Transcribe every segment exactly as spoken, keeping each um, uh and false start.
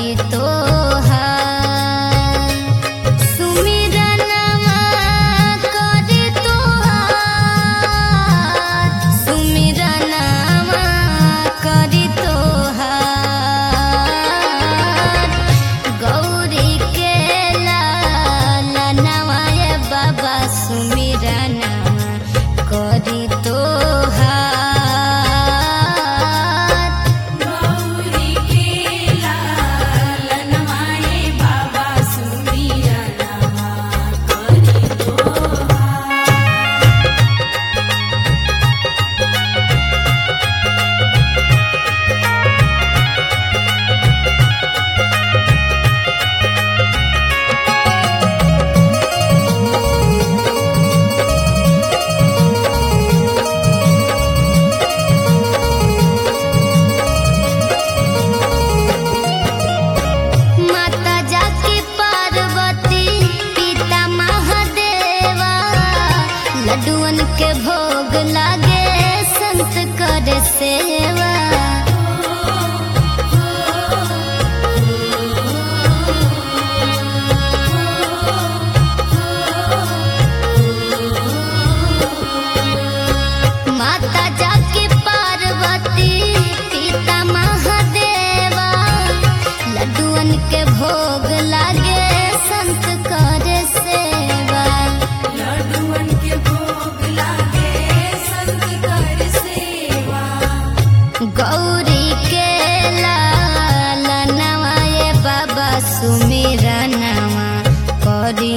करी तोहार सुमिरनमा करी तोहार सुमिरनमा करी तोहार गौरी के लालनवा ये बाबा सुमिरनमा करी तोहार लड्डुअन के भोग लागे संत करे सेवा माता जाके पार्वती पिता महादेवा लड्डुअन के भोग लागे संत करे सेवा गौरी के लालनवा ये बाबा सुमिरनमा करी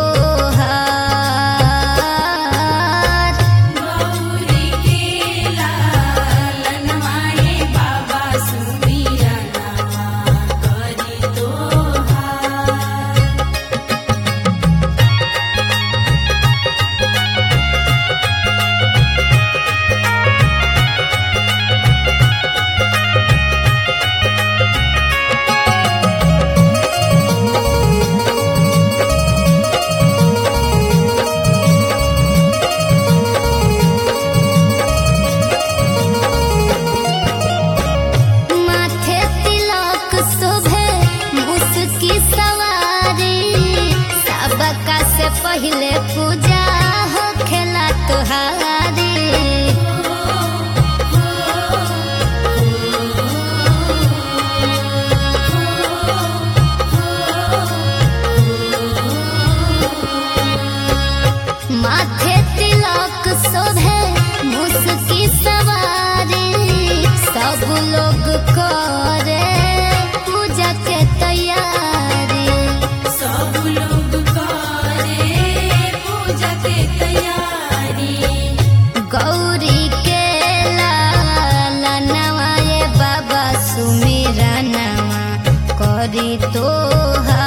तोहार गौरी के लालनवा ये बाबा सुमिरनमा करी तोहार पहले पूजा हो खेला तुहारी माथे तिलक शोभे मुस्की सवारी सब लोग करे पूजा के तैयारी सब लोग गौरी के लालनवा ये बाबा सुमिरनमा करी तोहार।